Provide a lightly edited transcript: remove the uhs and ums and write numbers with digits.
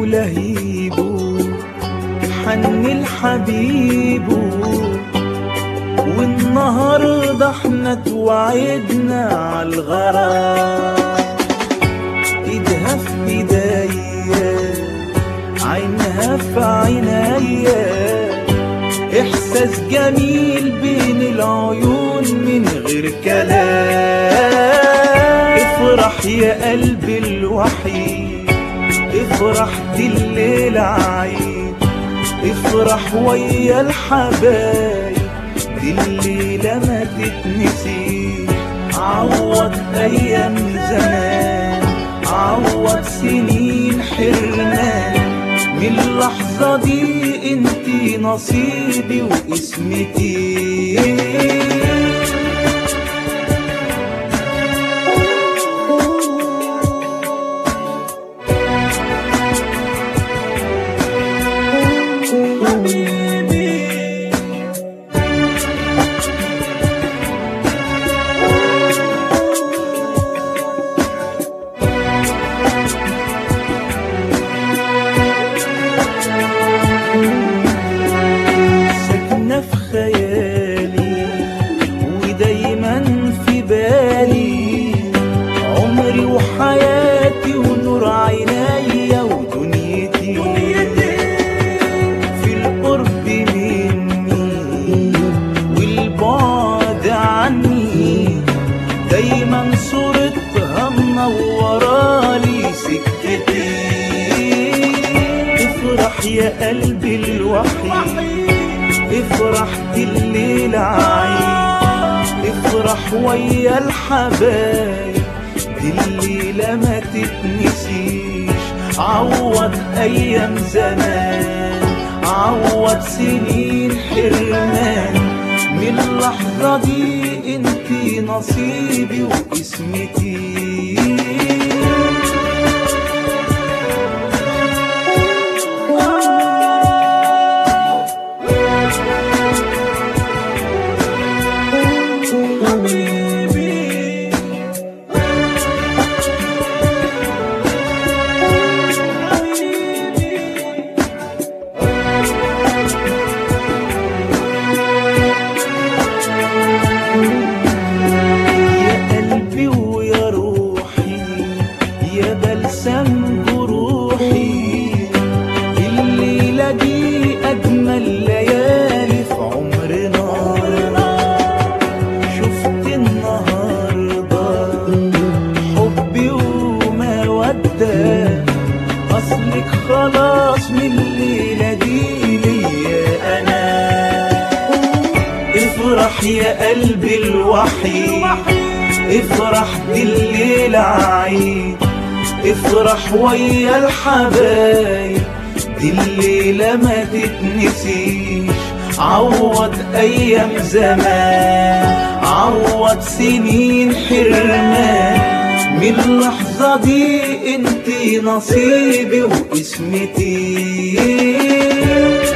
ولهيبه حن لحبيبه، والنهارده احنا توعدنا عالغرام. ايدها في ايديا عينها في عينيا، احساس جميل بين العيون من غير كلام. افرح يا قلبي الوحيد، افرح دي الليلة عيد، افرح ويا الحبايب دي الليلة ما تتنسيش. عوض ايام زمان، عوض سنين حرمان، من اللحظة دي انتي نصيبي واسمتي. في خيالي ودايما في بالي، عمري وحياتي ونور عينيا ودنيتي. في القرب مني والبعد عني، دايما صورتها منورالي سكتي. افرح يا قلبي الوحيد، افرح دي الليلة عيد، افرح ويا الحبايب دي الليلة ما تتنسيش. عوض ايام زمان، عوض سنين حرمان، من اللحظة دي انتي نصيبي واسمتي. الليلة دي أجمل ليالي في عمرنا. شفت النهاردة حبي ومودة، أصلك خلاص من الليلة دي ليا أنا. افرح يا قلبي الوحيد، افرح دي الليلة عيد، افرح ويا الحبايب دي الليلة ما تتنسيش. عوض ايام زمان، عوض سنين حرمان، من اللحظة دي انتي نصيبي واسمتي.